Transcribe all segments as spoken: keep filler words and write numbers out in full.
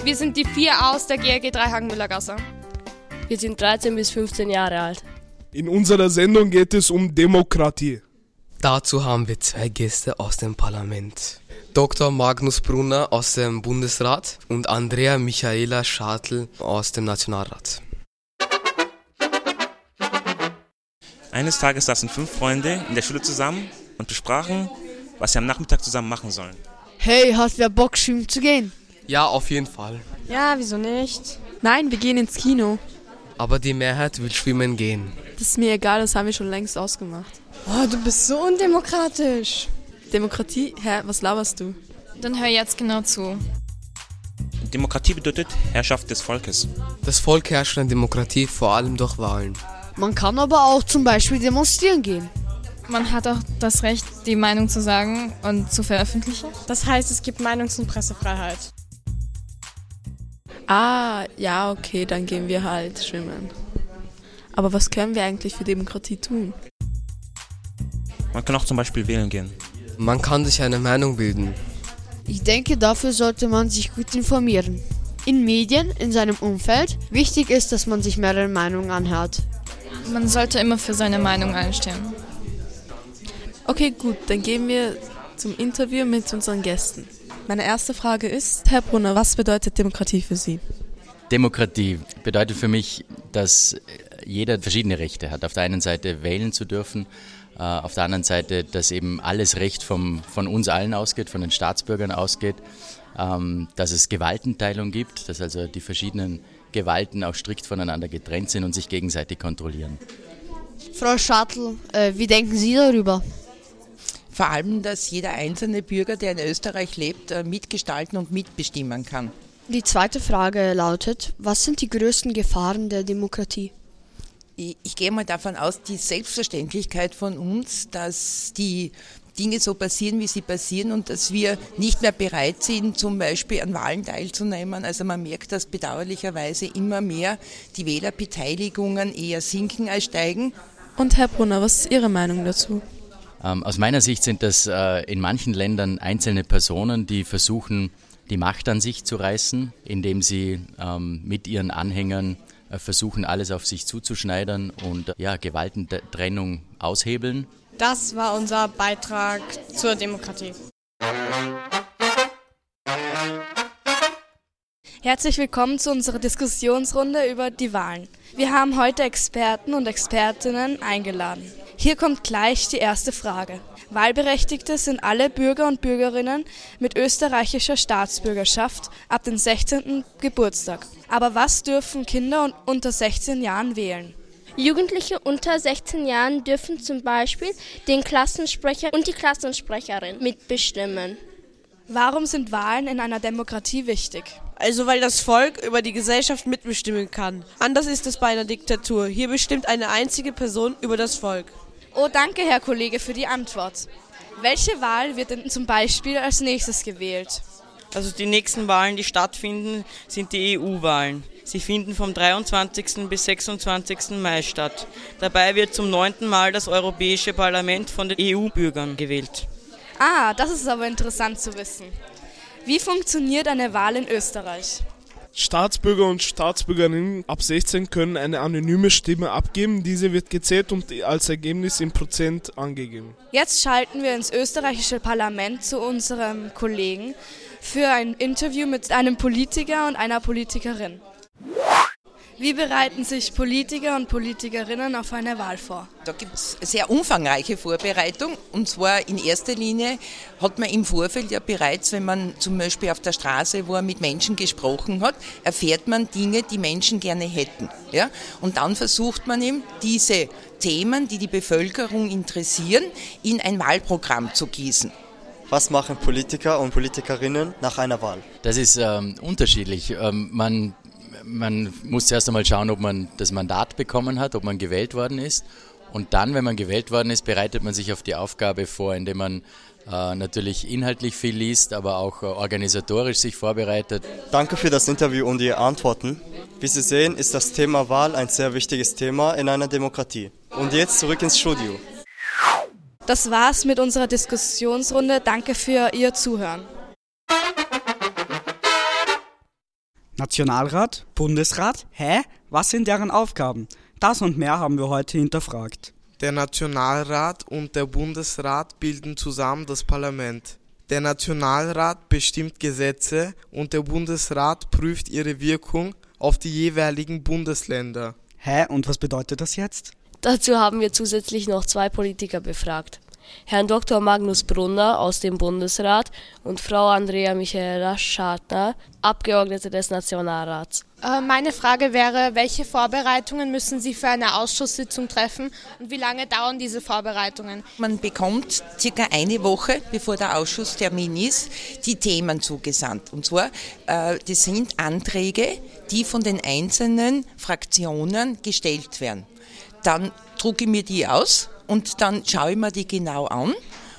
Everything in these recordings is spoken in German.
Wir sind die vier aus der G R G drei Hagenmüller-Gasse. Wir sind dreizehn bis fünfzehn Jahre alt. In unserer Sendung geht es um Demokratie. Dazu haben wir zwei Gäste aus dem Parlament. Doktor Magnus Brunner aus dem Bundesrat und Andrea Michaela Schartl aus dem Nationalrat. Eines Tages saßen fünf Freunde in der Schule zusammen und besprachen, was sie am Nachmittag zusammen machen sollen. Hey, hast du Bock, schwimmen zu gehen? Ja, auf jeden Fall. Ja, wieso nicht? Nein, wir gehen ins Kino. Aber die Mehrheit will schwimmen gehen. Das ist mir egal, das haben wir schon längst ausgemacht. Oh, du bist so undemokratisch. Demokratie? Hä, was laberst du? Dann hör jetzt genau zu. Demokratie bedeutet Herrschaft des Volkes. Das Volk herrscht in Demokratie vor allem durch Wahlen. Man kann aber auch zum Beispiel demonstrieren gehen. Man hat auch das Recht, die Meinung zu sagen und zu veröffentlichen. Das heißt, es gibt Meinungs- und Pressefreiheit. Ah, ja, okay, dann gehen wir halt schwimmen. Aber was können wir eigentlich für Demokratie tun? Man kann auch zum Beispiel wählen gehen. Man kann sich eine Meinung bilden. Ich denke, dafür sollte man sich gut informieren. In Medien, in seinem Umfeld. Wichtig ist, dass man sich mehrere Meinungen anhört. Man sollte immer für seine Meinung einstehen. Okay, gut, dann gehen wir zum Interview mit unseren Gästen. Meine erste Frage ist, Herr Brunner, was bedeutet Demokratie für Sie? Demokratie bedeutet für mich, dass jeder verschiedene Rechte hat. Auf der einen Seite wählen zu dürfen, äh, auf der anderen Seite, dass eben alles Recht vom, von uns allen ausgeht, von den Staatsbürgern ausgeht, ähm, dass es Gewaltenteilung gibt, dass also die verschiedenen Gewalten auch strikt voneinander getrennt sind und sich gegenseitig kontrollieren. Frau Schartl, äh, wie denken Sie darüber? Vor allem, dass jeder einzelne Bürger, der in Österreich lebt, mitgestalten und mitbestimmen kann. Die zweite Frage lautet, was sind die größten Gefahren der Demokratie? Ich, ich gehe mal davon aus, die Selbstverständlichkeit von uns, dass die Dinge so passieren, wie sie passieren und dass wir nicht mehr bereit sind, zum Beispiel an Wahlen teilzunehmen. Also man merkt, dass bedauerlicherweise immer mehr die Wählerbeteiligungen eher sinken als steigen. Und Herr Brunner, was ist Ihre Meinung dazu? Ähm, aus meiner Sicht sind das äh, in manchen Ländern einzelne Personen, die versuchen, die Macht an sich zu reißen, indem sie ähm, mit ihren Anhängern äh, versuchen, alles auf sich zuzuschneidern und äh, ja, Gewaltentrennung aushebeln. Das war unser Beitrag zur Demokratie. Herzlich willkommen zu unserer Diskussionsrunde über die Wahlen. Wir haben heute Experten und Expertinnen eingeladen. Hier kommt gleich die erste Frage. Wahlberechtigte sind alle Bürger und Bürgerinnen mit österreichischer Staatsbürgerschaft ab dem sechzehnten Geburtstag. Aber was dürfen Kinder unter sechzehn Jahren wählen? Jugendliche unter sechzehn Jahren dürfen zum Beispiel den Klassensprecher und die Klassensprecherin mitbestimmen. Warum sind Wahlen in einer Demokratie wichtig? Also weil das Volk über die Gesellschaft mitbestimmen kann. Anders ist es bei einer Diktatur. Hier bestimmt eine einzige Person über das Volk. Oh, danke, Herr Kollege, für die Antwort. Welche Wahl wird denn zum Beispiel als nächstes gewählt? Also die nächsten Wahlen, die stattfinden, sind die E U-Wahlen. Sie finden vom dreiundzwanzigsten bis sechsundzwanzigsten Mai statt. Dabei wird zum neunten Mal das Europäische Parlament von den E U-Bürgern gewählt. Ah, das ist aber interessant zu wissen. Wie funktioniert eine Wahl in Österreich? Staatsbürger und Staatsbürgerinnen ab sechzehn können eine anonyme Stimme abgeben. Diese wird gezählt und als Ergebnis in Prozent angegeben. Jetzt schalten wir ins österreichische Parlament zu unserem Kollegen für ein Interview mit einem Politiker und einer Politikerin. Wie bereiten sich Politiker und Politikerinnen auf eine Wahl vor? Da gibt es sehr umfangreiche Vorbereitung. Und zwar in erster Linie hat man im Vorfeld ja bereits, wenn man zum Beispiel auf der Straße, wo er mit Menschen gesprochen hat, erfährt man Dinge, die Menschen gerne hätten. Ja? Und dann versucht man eben, diese Themen, die die Bevölkerung interessieren, in ein Wahlprogramm zu gießen. Was machen Politiker und Politikerinnen nach einer Wahl? Das ist ähm, unterschiedlich. Ähm, man Man muss zuerst einmal schauen, ob man das Mandat bekommen hat, ob man gewählt worden ist. Und dann, wenn man gewählt worden ist, bereitet man sich auf die Aufgabe vor, indem man äh, natürlich inhaltlich viel liest, aber auch äh, organisatorisch sich vorbereitet. Danke für das Interview und die Antworten. Wie Sie sehen, ist das Thema Wahl ein sehr wichtiges Thema in einer Demokratie. Und jetzt zurück ins Studio. Das war's mit unserer Diskussionsrunde. Danke für Ihr Zuhören. Nationalrat, Bundesrat, hä? Was sind deren Aufgaben? Das und mehr haben wir heute hinterfragt. Der Nationalrat und der Bundesrat bilden zusammen das Parlament. Der Nationalrat bestimmt Gesetze und der Bundesrat prüft ihre Wirkung auf die jeweiligen Bundesländer. Hä, und was bedeutet das jetzt? Dazu haben wir zusätzlich noch zwei Politiker befragt. Herrn Doktor Magnus Brunner aus dem Bundesrat und Frau Andrea Michaela Schartner, Abgeordnete des Nationalrats. Äh, meine Frage wäre, welche Vorbereitungen müssen Sie für eine Ausschusssitzung treffen und wie lange dauern diese Vorbereitungen? Man bekommt circa eine Woche, bevor der Ausschusstermin ist, die Themen zugesandt. Und zwar, äh, das sind Anträge, die von den einzelnen Fraktionen gestellt werden. Dann drucke ich mir die aus und dann schaue ich mir die genau an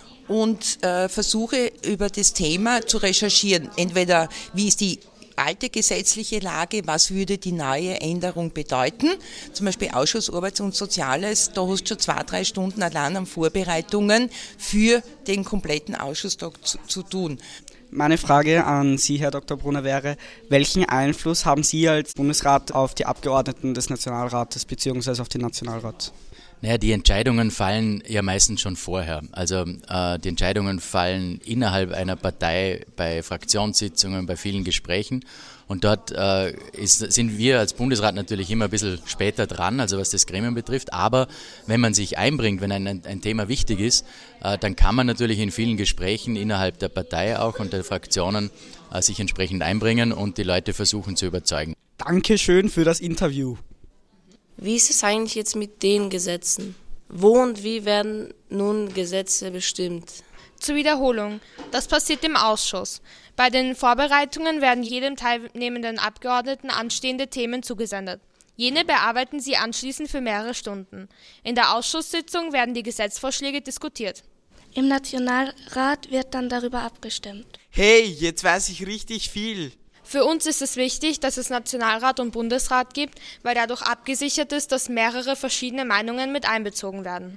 und äh, versuche über das Thema zu recherchieren. Entweder wie ist die alte gesetzliche Lage, was würde die neue Änderung bedeuten? Zum Beispiel Ausschuss Arbeit und Soziales, da hast du schon zwei, drei Stunden allein an Vorbereitungen für den kompletten Ausschusstag zu, zu tun. Meine Frage an Sie, Herr Doktor Brunner, wäre, welchen Einfluss haben Sie als Bundesrat auf die Abgeordneten des Nationalrates bzw. auf den Nationalrat? Naja, die Entscheidungen fallen ja meistens schon vorher. Also äh, die Entscheidungen fallen innerhalb einer Partei bei Fraktionssitzungen, bei vielen Gesprächen. Und dort äh, ist, sind wir als Bundesrat natürlich immer ein bisschen später dran, also was das Gremium betrifft. Aber wenn man sich einbringt, wenn ein, ein Thema wichtig ist, äh, dann kann man natürlich in vielen Gesprächen innerhalb der Partei auch und der Fraktionen äh, sich entsprechend einbringen und die Leute versuchen zu überzeugen. Dankeschön für das Interview. Wie ist es eigentlich jetzt mit den Gesetzen? Wo und wie werden nun Gesetze bestimmt? Zur Wiederholung. Das passiert im Ausschuss. Bei den Vorbereitungen werden jedem teilnehmenden Abgeordneten anstehende Themen zugesendet. Jene bearbeiten sie anschließend für mehrere Stunden. In der Ausschusssitzung werden die Gesetzesvorschläge diskutiert. Im Nationalrat wird dann darüber abgestimmt. Hey, jetzt weiß ich richtig viel. Für uns ist es wichtig, dass es Nationalrat und Bundesrat gibt, weil dadurch abgesichert ist, dass mehrere verschiedene Meinungen mit einbezogen werden.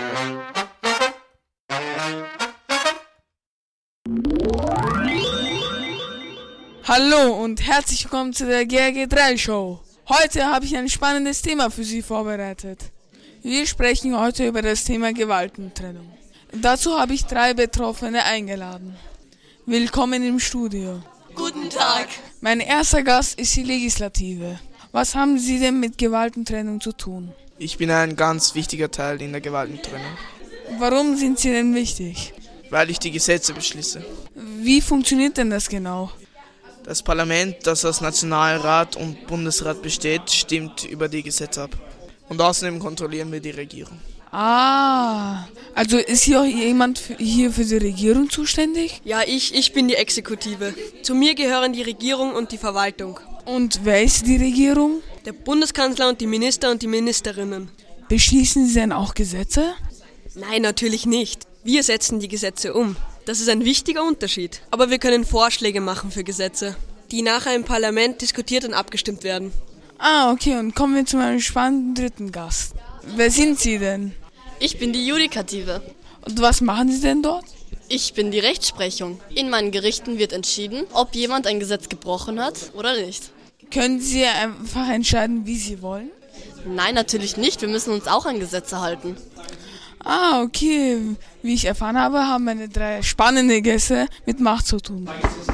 Hallo und herzlich willkommen zu der G R G drei Show. Heute habe ich ein spannendes Thema für Sie vorbereitet. Wir sprechen heute über das Thema Gewaltentrennung. Dazu habe ich drei Betroffene eingeladen. Willkommen im Studio. Guten Tag. Mein erster Gast ist die Legislative. Was haben Sie denn mit Gewaltentrennung zu tun? Ich bin ein ganz wichtiger Teil in der Gewaltentrennung. Warum sind Sie denn wichtig? Weil ich die Gesetze beschließe. Wie funktioniert denn das genau? Das Parlament, das aus Nationalrat und Bundesrat besteht, stimmt über die Gesetze ab. Und außerdem kontrollieren wir die Regierung. Ah, also ist hier auch jemand für, hier für die Regierung zuständig? Ja, ich, ich bin die Exekutive. Zu mir gehören die Regierung und die Verwaltung. Und wer ist die Regierung? Der Bundeskanzler und die Minister und die Ministerinnen. Beschließen Sie denn auch Gesetze? Nein, natürlich nicht. Wir setzen die Gesetze um. Das ist ein wichtiger Unterschied. Aber wir können Vorschläge machen für Gesetze, die nachher im Parlament diskutiert und abgestimmt werden. Ah, okay, und kommen wir zu meinem spannenden dritten Gast. Wer sind Sie denn? Ich bin die Judikative. Und was machen Sie denn dort? Ich bin die Rechtsprechung. In meinen Gerichten wird entschieden, ob jemand ein Gesetz gebrochen hat oder nicht. Können Sie einfach entscheiden, wie Sie wollen? Nein, natürlich nicht. Wir müssen uns auch an Gesetze halten. Ah, okay. Wie ich erfahren habe, haben meine drei spannende Gäste mit Macht zu tun.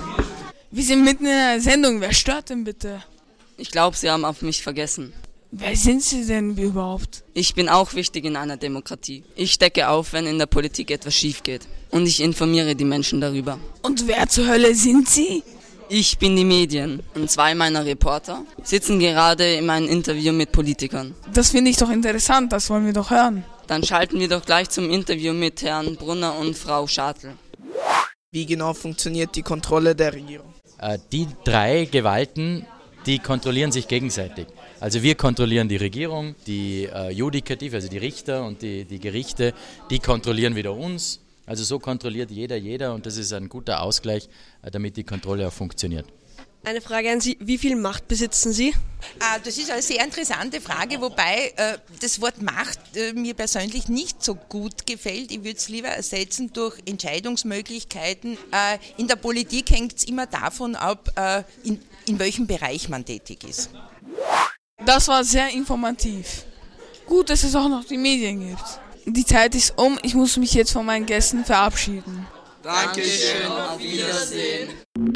Wir sind mitten in einer Sendung. Wer stört denn bitte? Ich glaube, Sie haben auf mich vergessen. Wer sind Sie denn überhaupt? Ich bin auch wichtig in einer Demokratie. Ich stecke auf, wenn in der Politik etwas schief geht. Und ich informiere die Menschen darüber. Und wer zur Hölle sind Sie? Ich bin die Medien. Und zwei meiner Reporter sitzen gerade in einem Interview mit Politikern. Das finde ich doch interessant, das wollen wir doch hören. Dann schalten wir doch gleich zum Interview mit Herrn Brunner und Frau Schartl. Wie genau funktioniert die Kontrolle der Regierung? Äh, die drei Gewalten, die kontrollieren sich gegenseitig. Also wir kontrollieren die Regierung, die äh, Judikative, also die Richter und die, die Gerichte, die kontrollieren wieder uns. Also so kontrolliert jeder jeder und das ist ein guter Ausgleich, äh, damit die Kontrolle auch funktioniert. Eine Frage an Sie, wie viel Macht besitzen Sie? Das ist eine sehr interessante Frage, wobei äh, das Wort Macht äh, mir persönlich nicht so gut gefällt. Ich würde es lieber ersetzen durch Entscheidungsmöglichkeiten. Äh, in der Politik hängt es immer davon ab, äh, in, in welchem Bereich man tätig ist. Das war sehr informativ. Gut, dass es auch noch die Medien gibt. Die Zeit ist um, ich muss mich jetzt von meinen Gästen verabschieden. Dankeschön, auf Wiedersehen.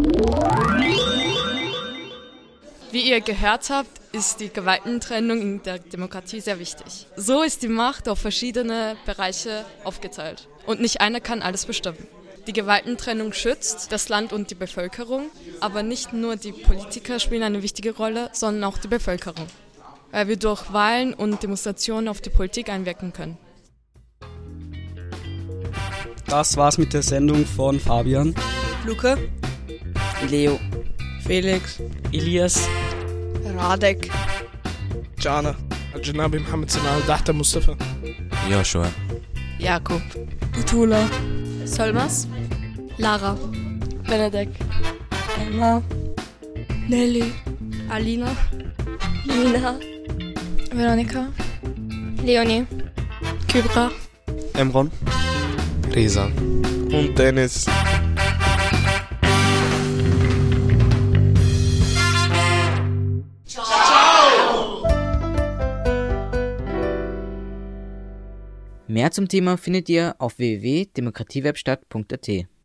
Wie ihr gehört habt, ist die Gewaltentrennung in der Demokratie sehr wichtig. So ist die Macht auf verschiedene Bereiche aufgeteilt und nicht einer kann alles bestimmen. Die Gewaltentrennung schützt das Land und die Bevölkerung, aber nicht nur die Politiker spielen eine wichtige Rolle, sondern auch die Bevölkerung, weil wir durch Wahlen und Demonstrationen auf die Politik einwirken können. Das war's mit der Sendung von Fabian, Luca, Leo, Felix, Elias, Radek, Jana, Al-Janabi Mohammed Sanal, Dahta Mustafa, Joshua, Jakob, Utula, Solmas, Lara, Benedek, Emma, Nelly, Alina, Lina, Veronika, Leonie, Kybra, Emron, Reza und Dennis. Mehr zum Thema findet ihr auf w w w punkt demokratiewebstadt punkt a t.